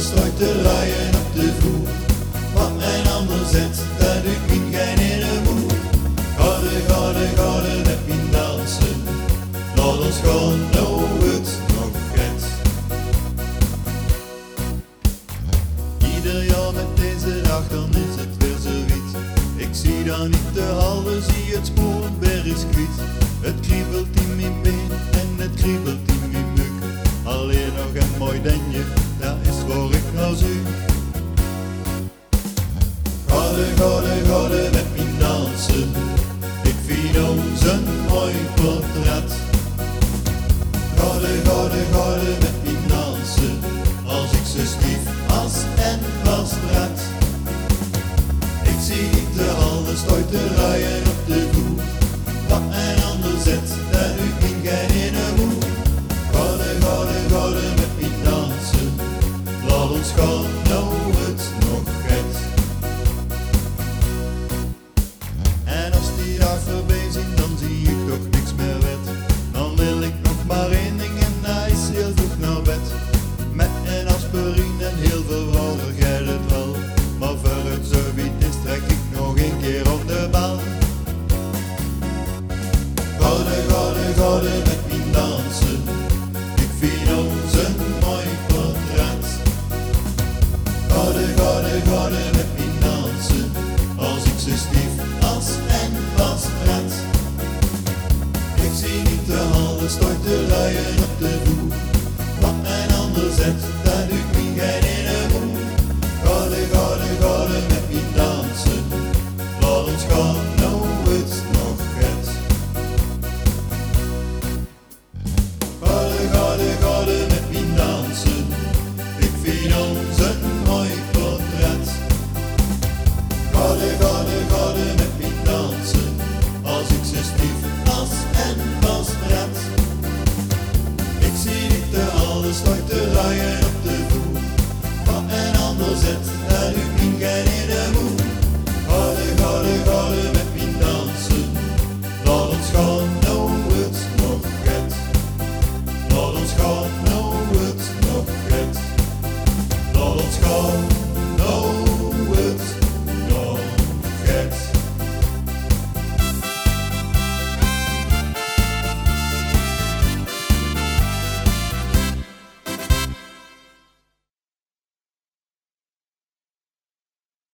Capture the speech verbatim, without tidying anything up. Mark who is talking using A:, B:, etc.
A: alles stort te laaien op de vloer. Wat mijn ander zet, dat doet mijn geen ene moe. Gade, gade, gade met mijn dansen, laat ons gaan, nou het nog gaat. Ieder jaar met deze dag, dan is het weer zoiets. Ik zie dan niet de halve, zie het spoor weer is kwijt. Het kriebelt in mijn been en het kriebelt in mijn buik. Alleen nog een mooi denje, dat is waar ik naar zoek. Gade, gade, gade met mijn dansen, ik vind ons een mooi portret. Gade, gade, gade met mijn dansen, als ik zo stief as en vast red. Ik zie niet de handen stort te laaien op de vloer. Wat een ander zet, dat doet mijn geen ene moe. Gade, gade, gade met mijn dansen, laat ons gaan, nou het nog gaat. En als die dag voorbij zijn,